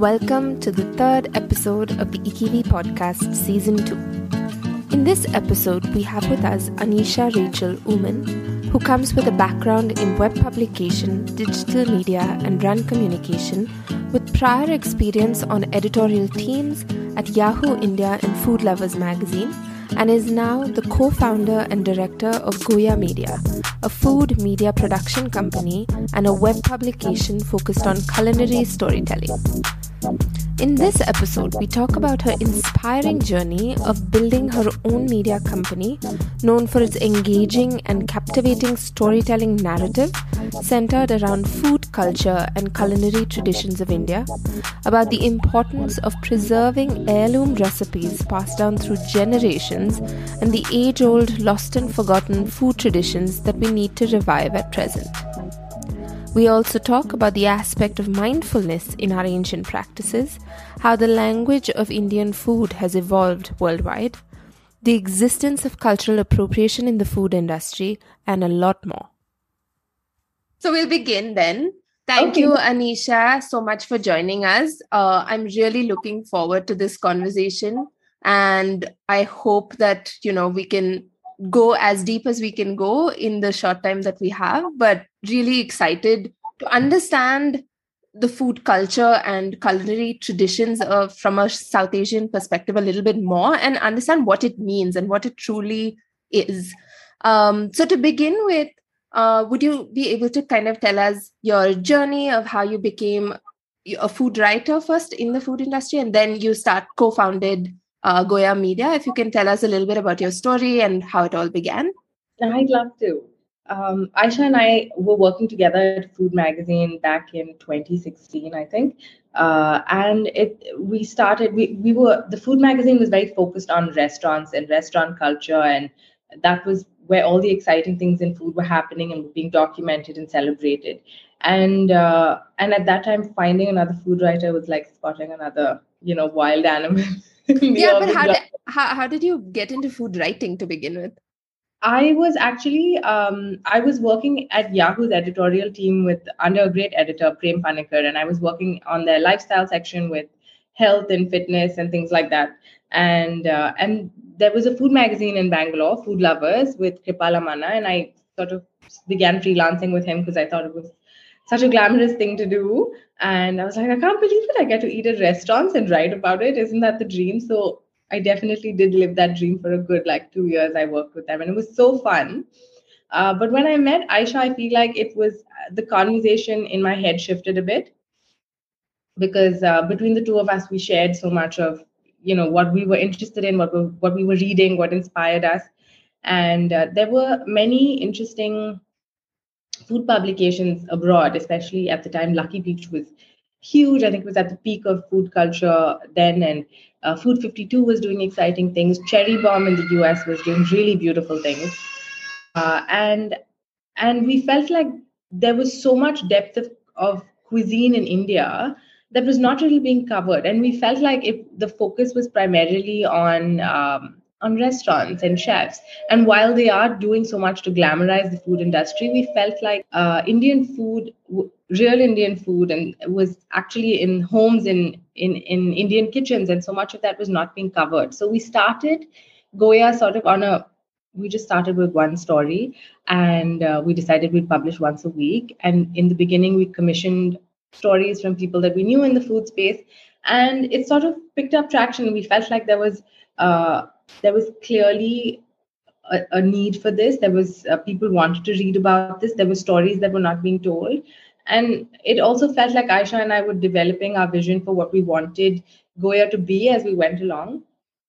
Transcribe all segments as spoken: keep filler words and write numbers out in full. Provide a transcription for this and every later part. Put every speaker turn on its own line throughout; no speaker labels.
Welcome to the third episode of the Ikivi Podcast Season two. In this episode, we have with us Anisha Rachel Oomen, who comes with a background in web publication, digital media, and brand communication, with prior experience on editorial teams at Yahoo India and Food Lovers magazine, and is now the co-founder and director of Goya Media, a food media production company and a web publication focused on culinary storytelling. In this episode, we talk about her inspiring journey of building her own media company, known for its engaging and captivating storytelling narrative centered around food culture and culinary traditions of India, about the importance of preserving heirloom recipes passed down through generations, and the age-old lost and forgotten food traditions that we need to revive at present. We also talk about the aspect of mindfulness in our ancient practices, how the language of Indian food has evolved worldwide, the existence of cultural appropriation in the food industry, and a lot more. So we'll begin then. Thank okay. you, Anisha, so much for joining us. Uh, I'm really looking forward to this conversation, and I hope that, you know, we can go as deep as we can go in the short time that we have, but really excited to understand the food culture and culinary traditions of from a South Asian perspective a little bit more and understand what it means and what it truly is. Um, so to begin with, uh, would you be able to kind of tell us your journey of how you became a food writer first in the food industry and then you start co-founded Uh, Goya Media? If you can tell us a little bit about your story and how it all began.
I'd love to. Um, Aisha and I were working together at Food Magazine back in twenty sixteen, I think. Uh, and it we started, we, we were, the Food Magazine was very focused on restaurants and restaurant culture. And that was where all the exciting things in food were happening and were being documented and celebrated. And uh, and at that time, finding another food writer was like spotting another, you know, wild animal.
Yeah, but how did, how, how did you get into food writing to begin with?
I was actually, um, I was working at Yahoo's editorial team with under a great editor, Prem Panikkar, and I was working on their lifestyle section with health and fitness and things like that. And uh, and there was a food magazine in Bangalore, Food Lovers, with Kripala Manna, and I sort of began freelancing with him because I thought it was such a glamorous thing to do. And I was like, I can't believe it. I get to eat at restaurants and write about it. Isn't that the dream? So I definitely did live that dream for a good like two years. I worked with them and it was so fun. Uh, but when I met Aisha, I feel like it was the conversation in my head shifted a bit because uh, between the two of us, we shared so much of, you know, what we were interested in, what we, what we were reading, what inspired us. And uh, there were many interesting food publications abroad, especially at the time. Lucky Peach was huge. I think it was at the peak of food culture then. And uh, Food fifty-two was doing exciting things. Cherry Bomb in the U S was doing really beautiful things. Uh, and and we felt like there was so much depth of, of cuisine in India that was not really being covered. And we felt like if the focus was primarily on um, on restaurants and chefs. And while they are doing so much to glamorize the food industry, we felt like uh, Indian food, w- real Indian food, and was actually in homes in, in, in Indian kitchens. And so much of that was not being covered. So we started Goya sort of on a, we just started with one story and uh, we decided we'd publish once a week. And in the beginning, we commissioned stories from people that we knew in the food space. And it sort of picked up traction. We felt like there was, uh, there was clearly a, a need for this. There was uh, people wanted to read about this. There were stories that were not being told. And it also felt like Aisha and I were developing our vision for what we wanted Goya to be as we went along.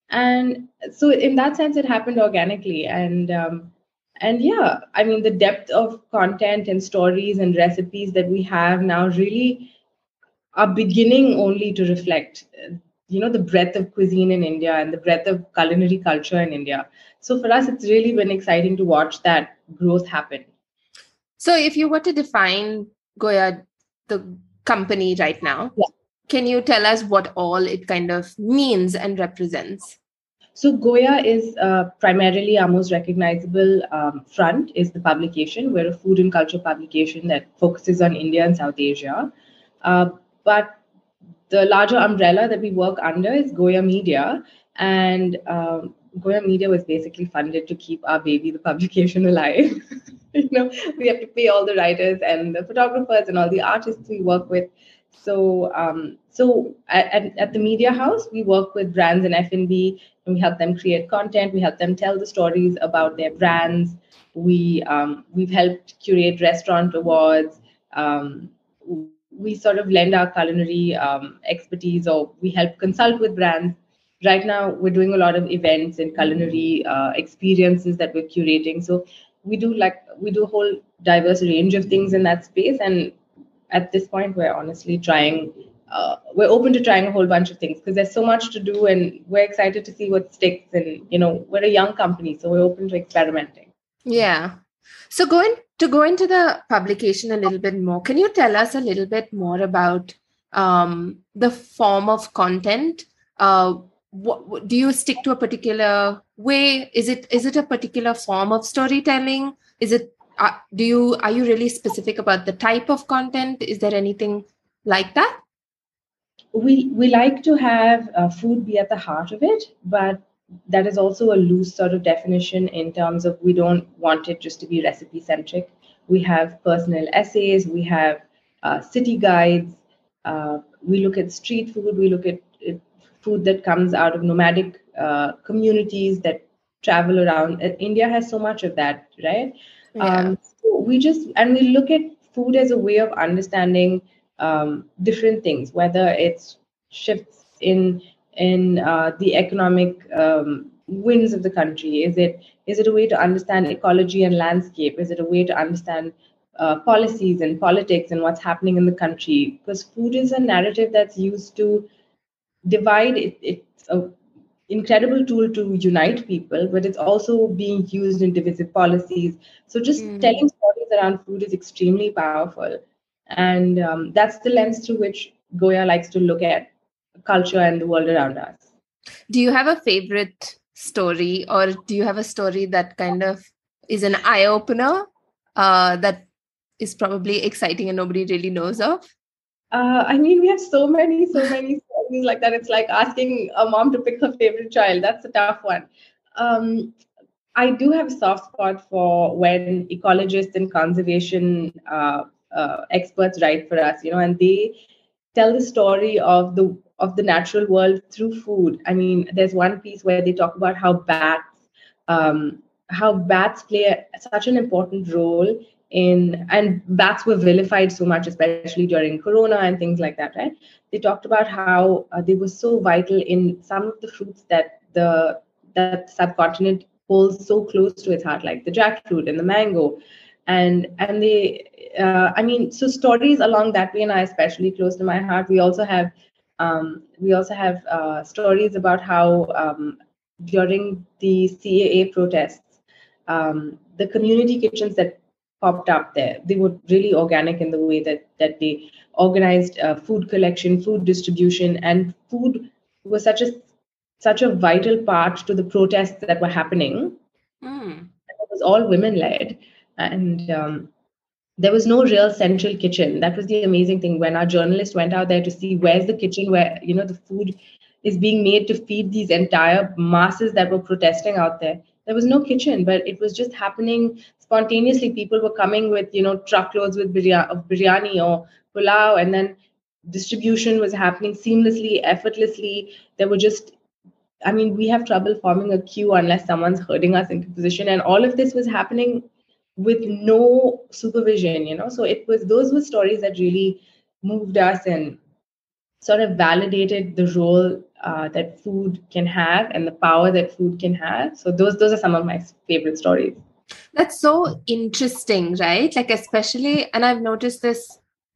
And so in that sense, it happened organically. And um, and yeah, I mean, the depth of content and stories and recipes that we have now really are beginning only to reflect you know, the breadth of cuisine in India and the breadth of culinary culture in India. So for us, it's really been exciting to watch that growth happen.
So if you were to define Goya, the company right now, yeah. Can you tell us what all it kind of means and represents?
So Goya is uh, primarily our most recognizable um, front is the publication. We're a food and culture publication that focuses on India and South Asia. Uh, but the larger umbrella that we work under is Goya Media. And um, Goya Media was basically funded to keep our baby, the publication, alive. You know, we have to pay all the writers and the photographers and all the artists we work with. So, um, so at, at the media house, we work with brands and F and B, and we help them create content. We help them tell the stories about their brands. We um, we've helped curate restaurant awards. Um, we sort of lend our culinary um, expertise, or we help consult with brands. Right now, we're doing a lot of events and culinary uh, experiences that we're curating. So we do like we do a whole diverse range of things in that space. And at this point, we're honestly trying. Uh, we're open to trying a whole bunch of things because there's so much to do, and we're excited to see what sticks. And you know, we're a young company, so we're open to experimenting.
Yeah. So going to go into the publication a little bit more, can you tell us a little bit more about um, the form of content? Uh, what, what, do you stick to a particular way? Is it is it a particular form of storytelling? Is it uh, do you are you really specific about the type of content? Is there anything like that?
We we like to have uh, food be at the heart of it, but that is also a loose sort of definition in terms of we don't want it just to be recipe centric. We have personal essays, we have uh, city guides, uh, we look at street food, we look at uh, food that comes out of nomadic uh, communities that travel around. Uh, India has so much of that, right?
Yeah.
Um, so we just, and we look at food as a way of understanding um, different things, whether it's shifts in in uh, the economic um, winds of the country? Is it is it a way to understand ecology and landscape? Is it a way to understand uh, policies and politics and what's happening in the country? Because food is a narrative that's used to divide. It, it's an incredible tool to unite people, but it's also being used in divisive policies. So just mm. telling stories around food is extremely powerful. And um, that's the lens through which Goya likes to look at culture and the world around us.
Do you have a favorite story, or do you have a story that kind of is an eye-opener uh, that is probably exciting and nobody really knows of?
Uh, I mean, we have so many, so many stories like that. It's like asking a mom to pick her favorite child. That's a tough one. Um, I do have a soft spot for when ecologists and conservation uh, uh, experts write for us, you know, and they tell the story of the of the natural world through food. I mean, there's one piece where they talk about how bats, um, how bats play a, such an important role in, and bats were vilified so much, especially during Corona and things like that, right? They talked about how uh, they were so vital in some of the fruits that the that subcontinent holds so close to its heart, like the jackfruit and the mango. And and they, uh, I mean, so stories along that way, and are especially close to my heart. We also have, um, we also have uh, stories about how um, during the C A A protests, um, the community kitchens that popped up there, they were really organic in the way that that they organized uh, food collection, food distribution, and food was such a such a vital part to the protests that were happening. Mm. It was all women led. And um, there was no real central kitchen. That was the amazing thing. When our journalist went out there to see where's the kitchen where, you know, the food is being made to feed these entire masses that were protesting out there, there was no kitchen, but it was just happening spontaneously. People were coming with, you know, truckloads with biryani, of biryani or pulao, and then distribution was happening seamlessly, effortlessly. There were just, I mean, we have trouble forming a queue unless someone's herding us into position. And all of this was happening with no supervision, you know. So it was, those were stories that really moved us and sort of validated the role uh, that food can have and the power that food can have. So those those are some of my favorite stories.
That's so interesting, right? Like, especially, and I've noticed this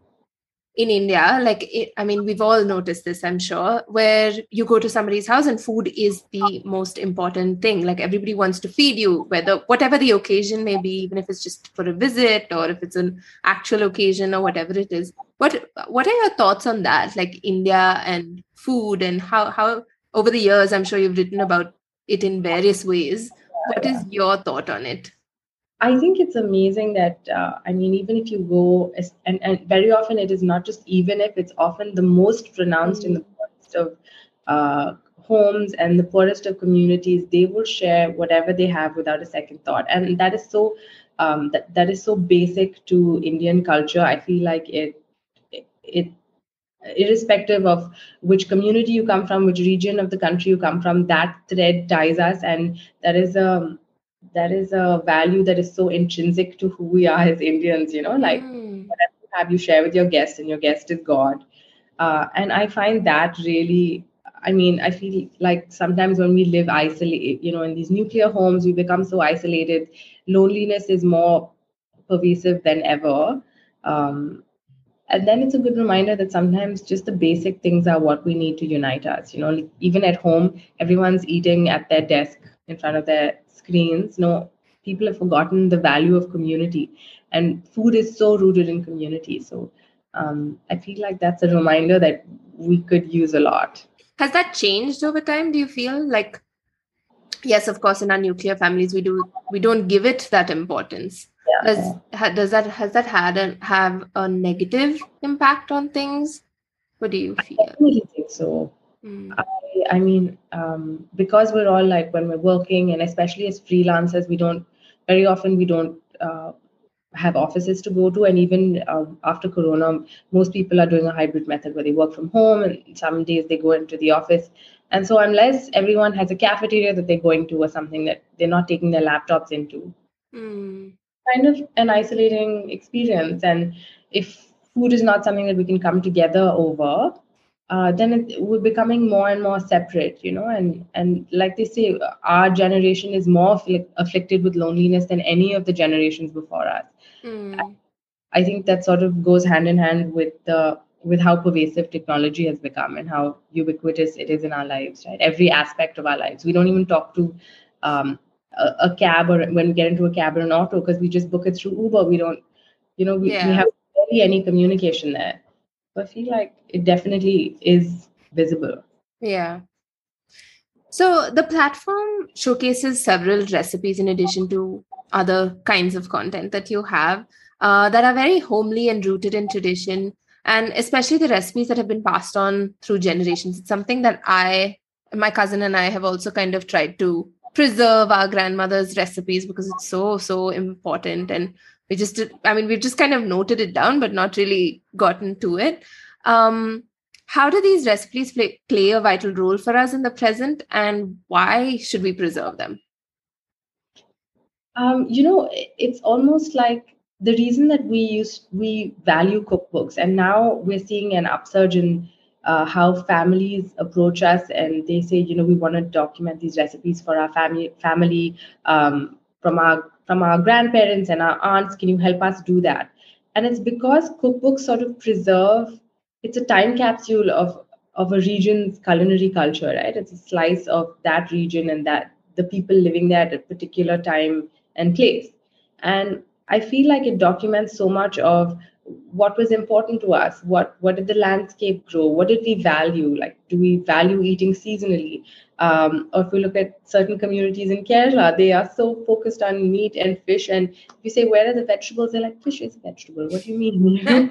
in India, like, it, I mean, we've all noticed this, I'm sure, where you go to somebody's house and food is the most important thing. Like, everybody wants to feed you, whether, whatever the occasion may be, even if it's just for a visit or if it's an actual occasion or whatever it is. What, what are your thoughts on that? Like, India and food, and how, how over the years, I'm sure you've written about it in various ways. What is your thought on it?
I think it's amazing that, uh, I mean, even if you go, as- and, and very often it is not just even if, it's often the most pronounced in the
Mm.
poorest of uh, homes and the poorest of communities, they will share whatever they have without a second thought. And that is so, um, that, that is so basic to Indian culture. I feel like it, it, irrespective of which community you come from, which region of the country you come from, that thread ties us, and that is a that is a value that is so intrinsic to who we are as Indians. You know, like
Mm.
whatever you have, you share with your guest, and your guest is God. Uh, and I find that really. I mean, I feel like sometimes when we live isolated, you know, in these nuclear homes, we become so isolated. Loneliness is more pervasive than ever. Um, and then it's a good reminder that sometimes just the basic things are what we need to unite us. You know, like even at home, everyone's eating at their desk in front of their screens. No, people have forgotten the value of community, and food is so rooted in community. So um, I feel like that's a reminder that we could use a lot.
Has that changed over time? Do you feel like, yes, of course, in our nuclear families, we do we don't give it that importance.
Yeah,
Does
yeah.
ha, does that has that had a have a negative impact on things? What do you
I
feel?
definitely think so.
Mm.
I, I mean, um, because we're all like when we're working, and especially as freelancers, we don't very often we don't uh, have offices to go to, and even uh, after Corona, most people are doing a hybrid method where they work from home, and some days they go into the office. And so, unless everyone has a cafeteria that they're going to or something that they're not taking their laptops into,
Mm.
kind of an isolating experience. And if food is not something that we can come together over, uh, then it, we're becoming more and more separate, you know. And and like they say, our generation is more afflic- afflicted with loneliness than any of the generations before us.
Mm.
I think that sort of goes hand in hand with the with how pervasive technology has become and how ubiquitous it is in our lives, right? Every aspect of our lives. We don't even talk to um, a, a cab, or when we get into a cab or an auto, because we just book it through Uber. We don't, you know, we, we
Yeah.
have barely any communication there. So I feel like it definitely is visible.
Yeah. So the platform showcases several recipes in addition to other kinds of content that you have uh, that are very homely and rooted in tradition, and especially the recipes that have been passed on through generations. It's something that I, my cousin, and I have also kind of tried to preserve our grandmother's recipes because it's so, so important. And we just, did, I mean, we've just kind of noted it down, but not really gotten to it. Um, how do these recipes play, play a vital role for us in the present, and why should we preserve them?
Um, you know, it's almost like the reason that we use we value cookbooks, and now we're seeing an upsurge in uh, how families approach us, and they say, you know, we want to document these recipes for our family, family um, from our from our grandparents and our aunts. Can you help us do that? And it's because cookbooks sort of preserve. It's a time capsule of of a region's culinary culture, right? It's a slice of that region and that the people living there at a particular time and place. And I feel like it documents so much of what was important to us. What what did the landscape grow? What did we value? Like, do we value eating seasonally? Um, or if we look at certain communities in Kerala, they are so focused on meat and fish. And if you say, where are the vegetables? They're like, fish is a vegetable. What do you mean?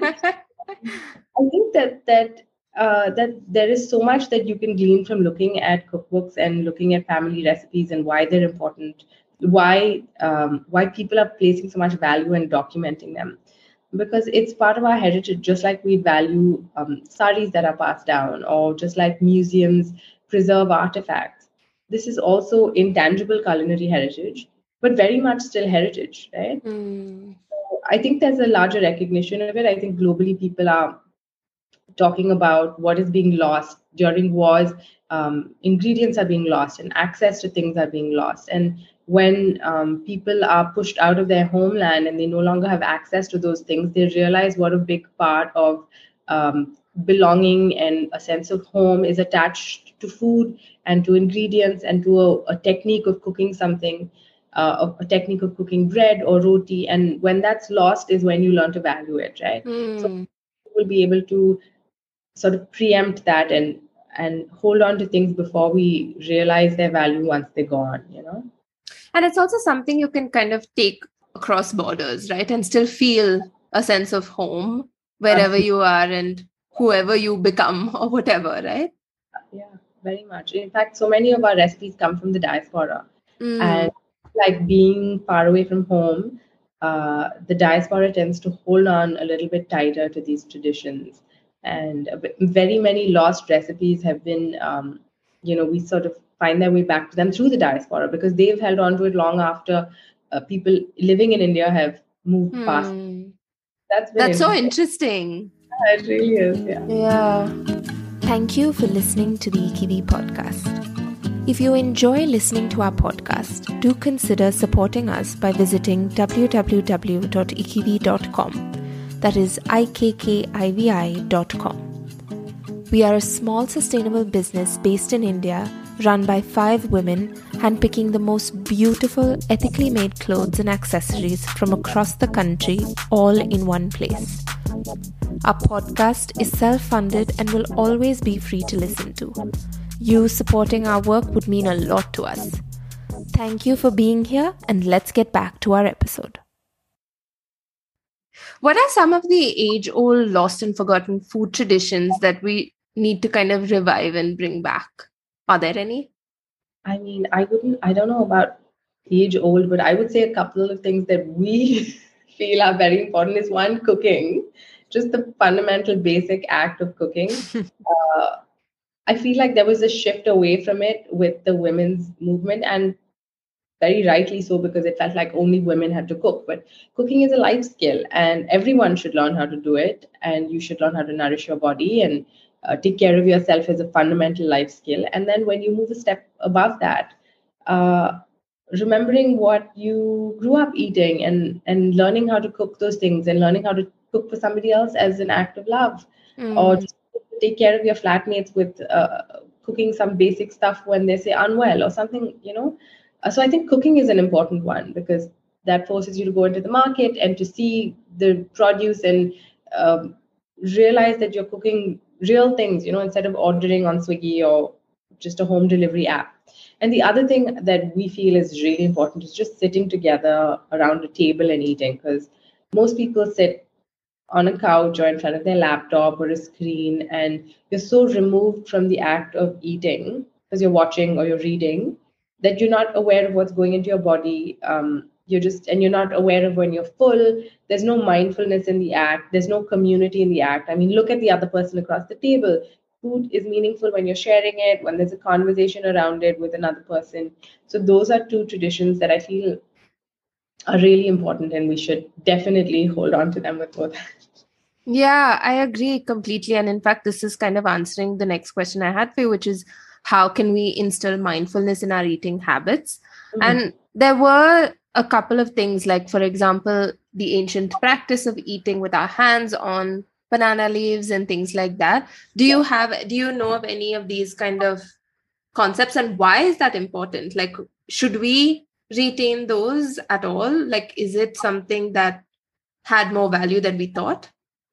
I think that that uh, that there is so much that you can glean from looking at cookbooks and looking at family recipes and why they're important, why um, why people are placing so much value in documenting them, because it's part of our heritage. Just like we value um, saris that are passed down, or just like museums preserve artifacts, this is also intangible culinary heritage, but very much still heritage, right?
Mm.
I think there's a larger recognition of it. I think globally people are talking about what is being lost during wars. Um, ingredients are being lost and access to things are being lost. And when um, people are pushed out of their homeland and they no longer have access to those things, they realize what a big part of um, belonging and a sense of home is attached to food and to ingredients and to a, a technique of cooking something, uh, a technique of cooking bread or roti. And when that's lost is when you learn to value it, right? So
Mm.
will be able to sort of preempt that and and hold on to things before we realize their value once they're gone, you know.
And it's also something you can kind of take across borders, right? And still feel a sense of home wherever you are and whoever you become or whatever, right?
Yeah, very much. In fact, so many of our recipes come from the diaspora.
Mm.
And like being far away from home, uh, the diaspora tends to hold on a little bit tighter to these traditions. And a bit- very many lost recipes have been, um, you know, we sort of find their way back to them through the diaspora because they've held on to it long after uh, people living in India have moved past.
Hmm.
That's been
That's so
interesting.
interesting.
Yeah, it really is, yeah.
Yeah. Thank you for listening to the Ikivi podcast. If you enjoy listening to our podcast, do consider supporting us by visiting w w w dot ikivi dot com. That is I K K I V I dot com. We are a small sustainable business based in India, run by five women, handpicking the most beautiful, ethically made clothes and accessories from across the country, all in one place. Our podcast is self-funded and will always be free to listen to. You supporting our work would mean a lot to us. Thank you for being here, and let's get back to our episode. What are some of the age-old, lost and forgotten food traditions that we need to kind of revive and bring back? Are there any?
I mean, I wouldn't, I don't know about age old, but I would say a couple of things that we feel are very important is one, cooking, just the fundamental basic act of cooking. uh, I feel like there was a shift away from it with the women's movement, and very rightly so, because it felt like only women had to cook. But cooking is a life skill, and everyone should learn how to do it. And you should learn how to nourish your body and uh, take care of yourself as a fundamental life skill. And then when you move a step above that, uh, remembering what you grew up eating and and learning how to cook those things and learning how to cook for somebody else as an act of love,
Mm.
or just take care of your flatmates with uh, cooking some basic stuff when they say unwell or something, you know. Uh, so I think cooking is an important one because that forces you to go into the market and to see the produce and um, realize that you're cooking real things, you know, instead of ordering on Swiggy or just a home delivery app. And the other thing that we feel is really important is just sitting together around a table and eating, because most people sit on a couch or in front of their laptop or a screen, and you're so removed from the act of eating because you're watching or you're reading that you're not aware of what's going into your body. Um, you're just, and you're not aware of when you're full. There's no mindfulness in the act. There's no community in the act. I mean, look at the other person across the table. Food is meaningful when you're sharing it, when there's a conversation around it with another person. So those are two traditions that I feel are really important, and we should definitely hold on to them with both hands.
Yeah, I agree completely. And in fact, this is kind of answering the next question I had for you, which is how can we instill mindfulness in our eating habits? Mm-hmm. And there were a couple of things, like, for example, the ancient practice of eating with our hands on banana leaves and things like that. Do you have, do you know of any of these kind of concepts, and why is that important? Like, should we retain those at all? Like, is it something that had more value than we thought?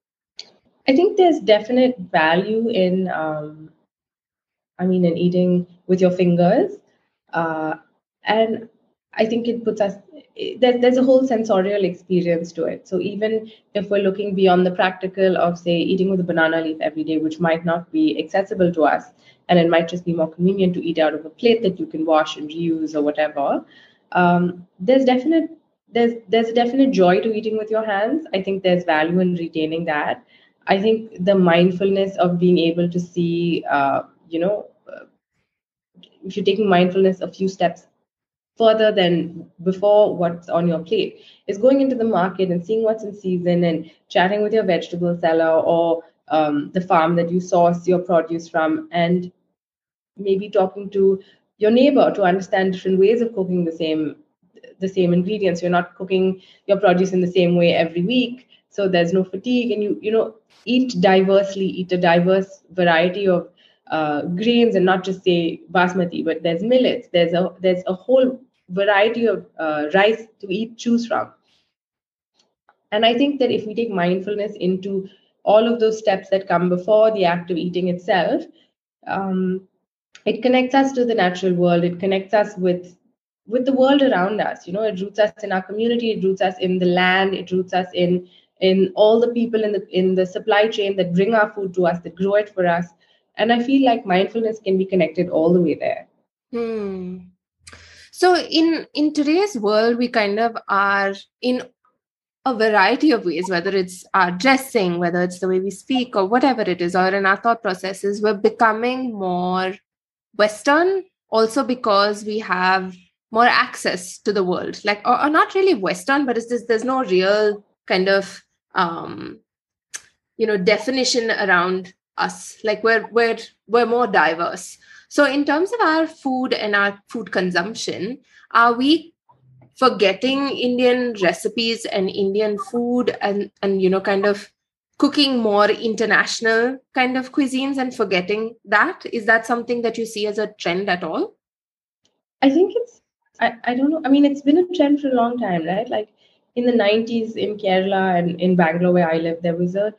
I think there's definite value in, um, I mean, in eating with your fingers. Uh, and I think it puts us, there, there's a whole sensorial experience to it. So even if we're looking beyond the practical of, say, eating with a banana leaf every day, which might not be accessible to us, and it might just be more convenient to eat out of a plate that you can wash and reuse or whatever, um, there's definite there's there's a definite joy to eating with your hands. I think there's value in retaining that. I think the mindfulness of being able to see, uh, you know, uh, if you're taking mindfulness a few steps further than before what's on your plate, is going into the market and seeing what's in season and chatting with your vegetable seller or um, the farm that you source your produce from, and maybe talking to your neighbor to understand different ways of cooking the same the same ingredients. You're not cooking your produce in the same way every week, so there's no fatigue, and you you know eat diversely, eat a diverse variety of uh, grains, and not just say basmati, but there's millets, there's a there's a whole variety of uh, rice to eat choose from. And I think that if we take mindfulness into all of those steps that come before the act of eating itself, um, it connects us to the natural world. It connects us with with the world around us. You know, it roots us in our community, it roots us in the land, it roots us in in all the people in the in the supply chain that bring our food to us, that grow it for us. And I feel like mindfulness can be connected all the way there.
Hmm. So in in today's world, we kind of are in a variety of ways, whether it's our dressing, whether it's the way we speak, or whatever it is, or in our thought processes, we're becoming more Western, also because we have more access to the world. Like, or, or not really Western, but it's just there's no real kind of um, you know definition around us. Like we're we're we're more diverse. So in terms of our food and our food consumption, are we forgetting Indian recipes and Indian food, and and you know kind of cooking more international kind of cuisines and forgetting that? Is that something that you see as a trend at all?
I think it's, I, I don't know. I mean, it's been a trend for a long time, right? Like in the nineties in Kerala and in Bangalore, where I live, there was a,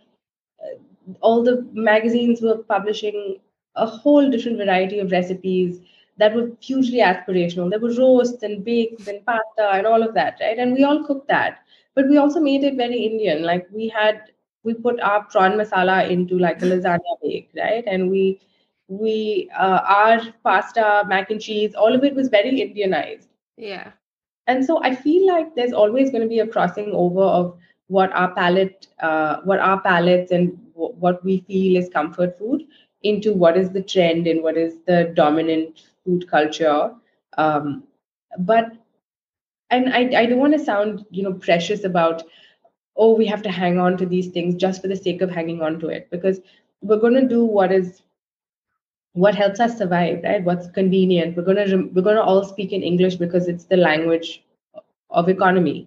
all the magazines were publishing a whole different variety of recipes that were hugely aspirational. There were roasts and bakes and pasta and all of that, right? And we all cooked that. But we also made it very Indian. Like we had, we put our prawn masala into like a lasagna bake, right? And we, we, uh, our pasta, mac and cheese, all of it was very Indianized.
Yeah.
And so I feel like there's always going to be a crossing over of what our palate, uh, what our palates and w- what we feel is comfort food into what is the trend and what is the dominant food culture. Um, but and I, I don't want to sound, you know, precious about, oh, we have to hang on to these things just for the sake of hanging on to it, because we're going to do what is what helps us survive, right? What's convenient. We're gonna rem- we're gonna all speak in English because it's the language of economy.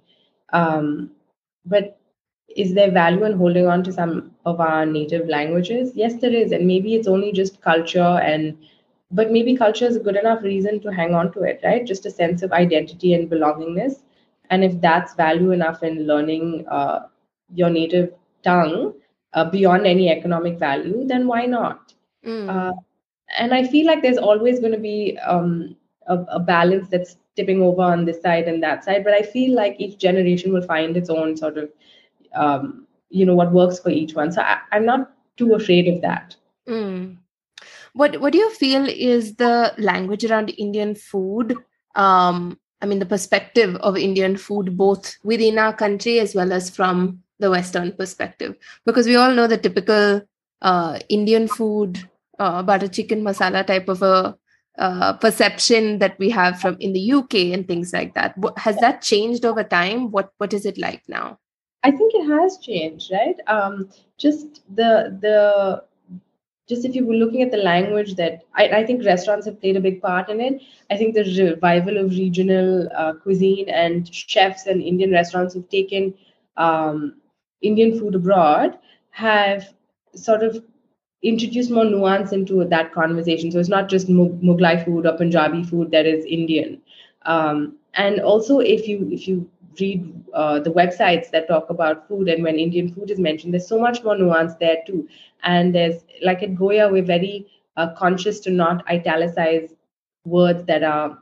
Um, but is there value in holding on to some of our native languages? Yes, there is, and maybe it's only just culture, and but maybe culture is a good enough reason to hang on to it, right? Just a sense of identity and belongingness. And if that's value enough in learning uh, your native tongue uh, beyond any economic value, then why not? Uh,
Mm.
and I feel like there's always going to be um, a, a balance that's tipping over on this side and that side. But I feel like each generation will find its own sort of, um, you know, what works for each one. So I, I'm not too afraid of that.
Mm. What What do you feel is the language around Indian food? Um, I mean, the perspective of Indian food, both within our country as well as from the Western perspective, because we all know the typical uh, Indian food, uh, butter chicken masala type of a uh, perception that we have from in the U K and things like that. What, has that changed over time? What What is it like now?
I think it has changed, right? Um, just the the just if you were looking at the language that I, I think restaurants have played a big part in it. I think the revival of regional uh, cuisine and chefs and Indian restaurants who've taken um, Indian food abroad have sort of introduced more nuance into that conversation. So it's not just Mu- Mughlai food or Punjabi food that is Indian. Um, and also, if you if you read uh, the websites that talk about food, and when Indian food is mentioned, there's so much more nuance there too. And there's like at Goya, we're very uh, conscious to not italicize words that are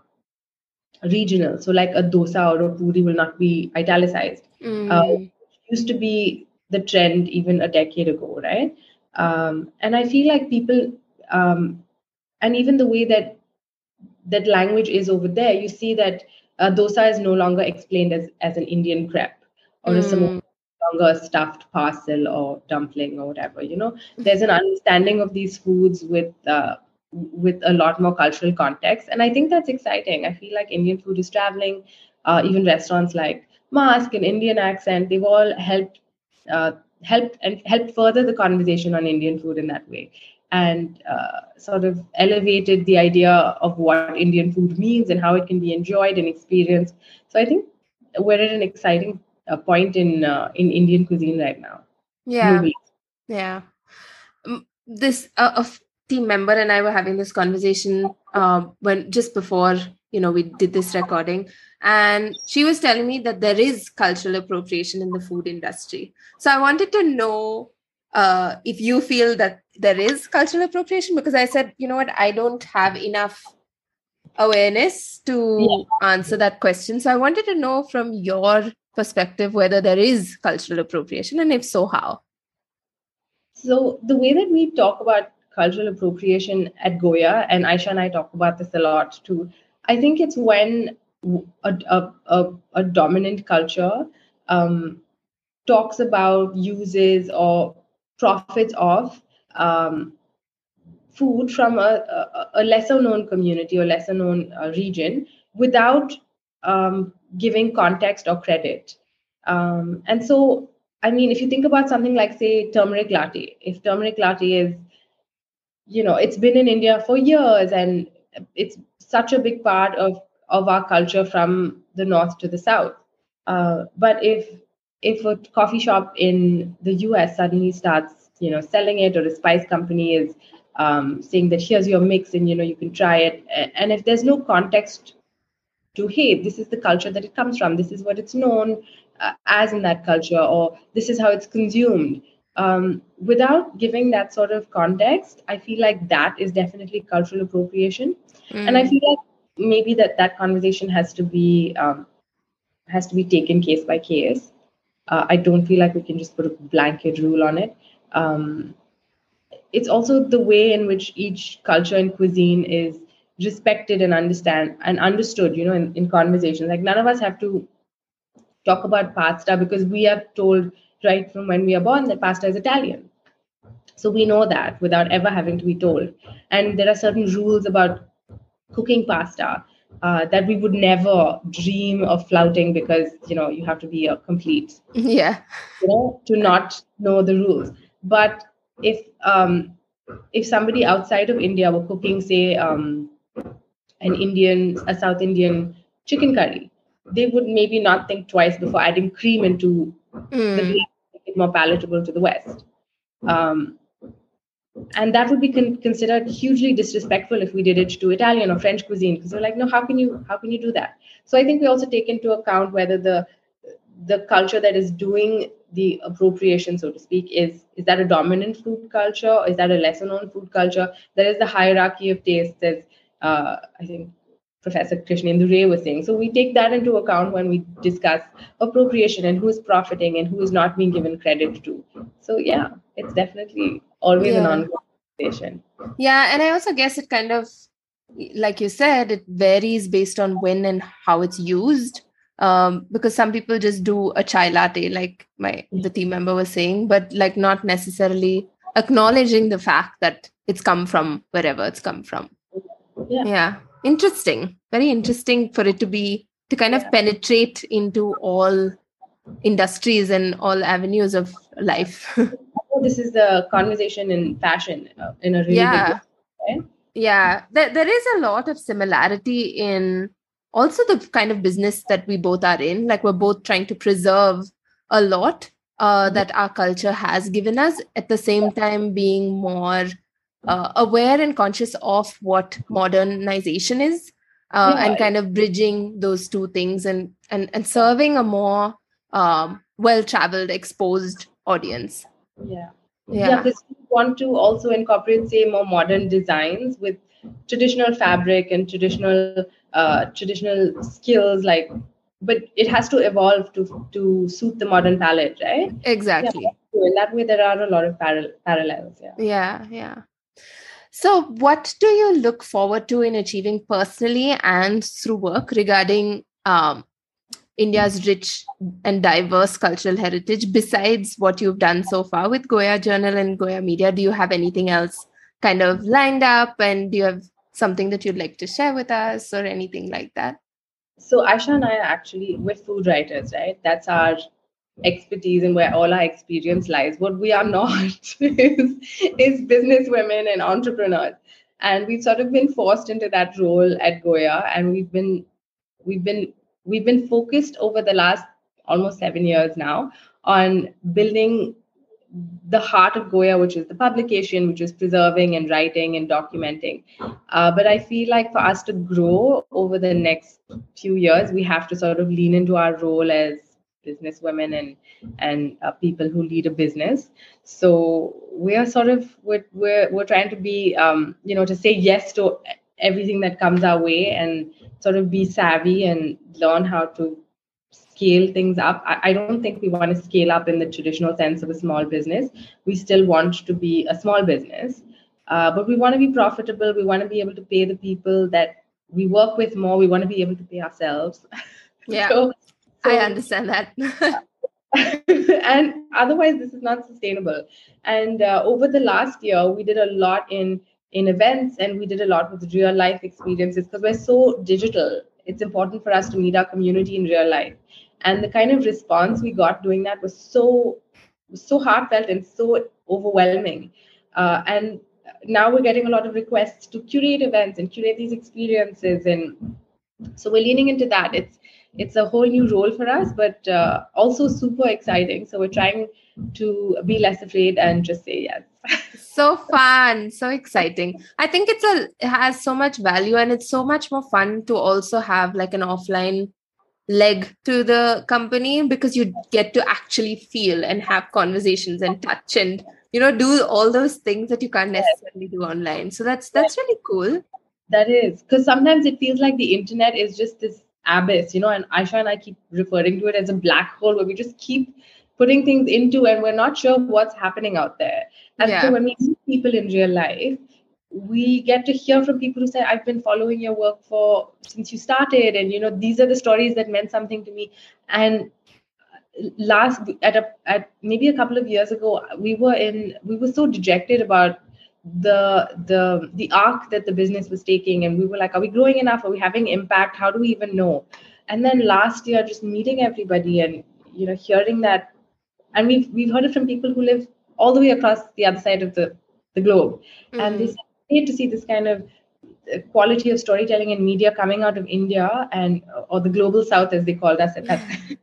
regional. So like a dosa or a puri will not be italicized. Uh,
Mm.
used to be the trend even a decade ago, right? Um, and I feel like people, um, and even the way that that language is over there, you see that uh, dosa is no longer explained as, as an Indian crepe, or a samosa
Mm.
no longer a stuffed parcel or dumpling or whatever. You know, there's an understanding of these foods with uh, with a lot more cultural context, and I think that's exciting. I feel like Indian food is traveling. Uh, even restaurants like Mask and Indian Accent, they've all helped uh, helped and helped further the conversation on Indian food in that way, and uh, sort of elevated the idea of what Indian food means and how it can be enjoyed and experienced. So I think we're at an exciting uh, point in uh, in Indian cuisine right now,
Yeah.
globally.
Yeah. Um, this uh, a f- team member and I were having this conversation um, when just before you know we did this recording, and she was telling me that there is cultural appropriation in the food industry. So I wanted to know uh, if you feel that there is cultural appropriation, because I said, you know what, I don't have enough awareness to yeah. answer that question. So I wanted to know from your perspective whether there is cultural appropriation, and if so, how?
So the way that we talk about cultural appropriation at Goya, and Aisha and I talk about this a lot too, I think it's when a, a, a, a dominant culture um, talks about, uses, or profits of um, food from a, a, a lesser known community or lesser known uh, region without um, giving context or credit. Um, and so, I mean, if you think about something like, say, turmeric latte, if turmeric latte is, you know, it's been in India for years and it's such a big part of, of our culture from the north to the south. Uh, but if if a coffee shop in the U S suddenly starts, you know, selling it, or a spice company is um, saying that here's your mix and, you know, you can try it, and if there's no context to, hey, this is the culture that it comes from, this is what it's known uh, as in that culture, or this is how it's consumed, um, without giving that sort of context, I feel like that is definitely cultural appropriation. Mm. And I feel like maybe that that conversation has to be um, has to be taken case by case. uh, I don't feel like we can just put a blanket rule on it. um, it's also the way in which each culture and cuisine is respected and understand and understood, you know, in, in conversations. Like, none of us have to talk about pasta because we are told right from when we are born that pasta is Italian. So we know that without ever having to be told. And there are certain rules about cooking pasta uh, that we would never dream of flouting because, you know, you have to be a complete,
yeah,
you know, to not know the rules. But if um, if somebody outside of India were cooking, say, um, an Indian, a South Indian chicken curry, they would maybe not think twice before adding cream into mm. the blend to make it more palatable to the West. Um, and that would be con- considered hugely disrespectful if we did it to Italian or French cuisine, because we're like, no, how can you how can you do that? So I think we also take into account whether the the culture that is doing the appropriation, so to speak, is is that a dominant food culture, or is that a lesser known food culture? There is the hierarchy of tastes, as uh, I think Professor Krishnendu Ray was saying. So we take that into account when we discuss appropriation and who is profiting and who is not being given credit to. So yeah, it's definitely always yeah. an ongoing conversation.
Yeah, and I also guess it kind of, like you said, it varies based on when and how it's used. Um, because some people just do a chai latte, like my the team member was saying, but like not necessarily acknowledging the fact that it's come from wherever it's come from.
Yeah.
Yeah. Interesting. Very interesting for it to be, to kind of yeah. penetrate into all industries and all avenues of life.
This is the conversation in fashion uh, in a really
yeah.
big way, right?
Yeah. There, there is a lot of similarity in also the kind of business that we both are in. Like, we're both trying to preserve a lot uh, that our culture has given us, at the same time being more uh, aware and conscious of what modernization is, uh, yeah. and kind of bridging those two things, and and, and serving a more um, well-traveled, exposed audience.
Yeah. Yeah, because yeah, we want to also incorporate, say, more modern designs with traditional fabric and traditional uh, traditional skills, like, but it has to evolve to to suit the modern palette, right?
Exactly.
Yeah, in that way, there are a lot of paral- parallels. Yeah.
Yeah. Yeah. So what do you look forward to in achieving personally and through work regarding um, India's rich and diverse cultural heritage, besides what you've done so far with Goya Journal and Goya Media? Do you have anything else kind of lined up, and do you have something that you'd like to share with us or anything like that?
So Aisha and I are actually, we're food writers, right? That's our expertise and where all our experience lies. What we are not is, is business women and entrepreneurs. And we've sort of been forced into that role at Goya, and we've been we've been we've been focused over the last almost seven years now on building the heart of Goya, which is the publication, which is preserving and writing and documenting. Uh, but I feel like for us to grow over the next few years, we have to sort of lean into our role as business women and and uh, people who lead a business. So we are sort of we're we're, we're trying to be um, you know to say yes to everything that comes our way and sort of be savvy and learn how to scale things up. I, I don't think we want to scale up in the traditional sense of a small business. We still want to be a small business, uh, but we want to be profitable. We want to be able to pay the people that we work with more. We want to be able to pay ourselves.
Yeah,
so, so,
I understand that.
And otherwise, this is not sustainable. And uh, over the last year, we did a lot in in events, and we did a lot with real life experiences because we're so digital. It's important for us to meet our community in real life. And the kind of response we got doing that was so, so heartfelt and so overwhelming. Uh, and now we're getting a lot of requests to curate events and curate these experiences. And so we're leaning into that. It's it's a whole new role for us, but uh, also super exciting. So we're trying to be less afraid and just say yes.
So fun, so exciting. I think it's a it has so much value, and it's so much more fun to also have like an offline leg to the company, because you get to actually feel and have conversations and touch and, you know, do all those things that you can't necessarily do online. So that's that's really cool.
That is, because sometimes it feels like the internet is just this abyss, you know, and Aisha and I keep referring to it as a black hole where we just keep putting things into and we're not sure what's happening out there. And
Yeah.
so when we meet people in real life, we get to hear from people who say, I've been following your work for since you started, and you know, these are the stories that meant something to me. And last at a at maybe a couple of years ago, we were in we were so dejected about the the the arc that the business was taking, and we were like, are we growing enough? Are we having impact? How do we even know? And then last year, just meeting everybody and you know, hearing that, and we've we've heard it from people who live all the way across the other side of the the globe, mm-hmm. and they say to see this kind of quality of storytelling and media coming out of India and or the global South, as they called us at that time.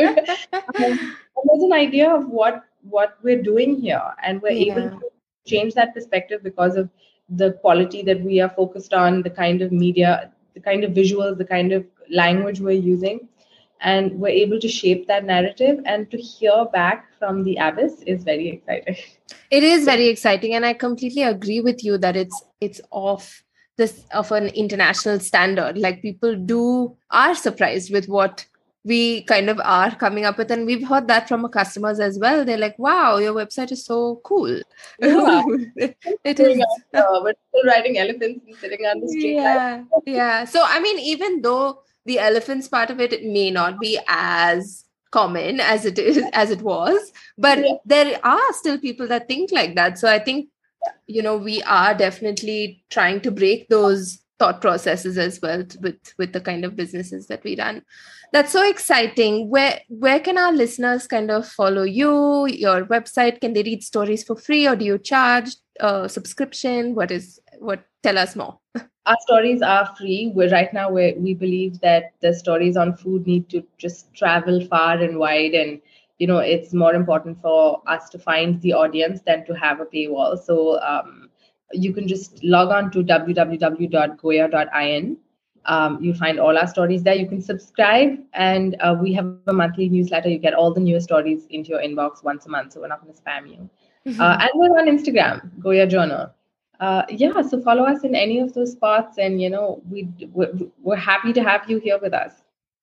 And there's an idea of what what we're doing here, and we're yeah. able to change that perspective because of the quality that we are focused on, the kind of media, the kind of visuals, the kind of language we're using, and we're able to shape that narrative. And to hear back from the abyss is very exciting.
It is very exciting, and I completely agree with you that it's it's off this of an international standard. Like, people do are surprised with what we kind of are coming up with, and we've heard that from our customers as well. They're like, wow, your website is so cool.
Yeah.
it, it is.
Uh, we're still riding elephants and sitting on the street.
Yeah, yeah. So I mean, even though the elephants part of it may not be as common as it is as it was, but yeah. there are still people that think like that. So I think, you know, we are definitely trying to break those thought processes as well with with the kind of businesses that we run. That's so exciting. Where where can our listeners kind of follow you, your website? Can they read stories for free, or do you charge a subscription? What is what? Tell us more.
Our stories are free. We're right now where we believe that the stories on food need to just travel far and wide, and you know, it's more important for us to find the audience than to have a paywall. So um, you can just log on to w w w dot goya dot in. Um, you find all our stories there. You can subscribe, and uh, we have a monthly newsletter. You get all the newest stories into your inbox once a month, so we're not going to spam you. Mm-hmm. Uh, and we're on Instagram, Goya Journal. Uh, yeah, so follow us in any of those spots, and you know, we we're, we're happy to have you here with us.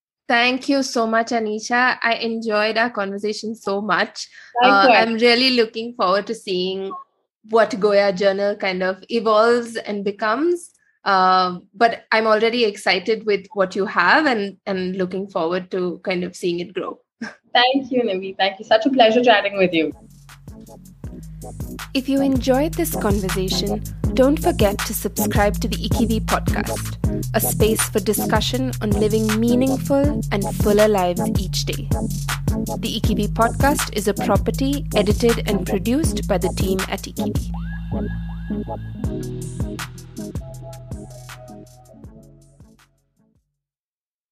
Thank you so much, Anisha. I enjoyed our conversation so much. Uh, I'm really looking forward to seeing what Goya Journal kind of evolves and becomes. Uh, but I'm already excited with what you have, and, and looking forward to kind of seeing it grow.
Thank you, Nivi. Thank you. Such a pleasure chatting with you.
If you enjoyed this conversation, don't forget to subscribe to the Ikivi podcast, a space for discussion on living meaningful and fuller lives each day. The Ikivi podcast is a property edited and produced by the team at Ikivi.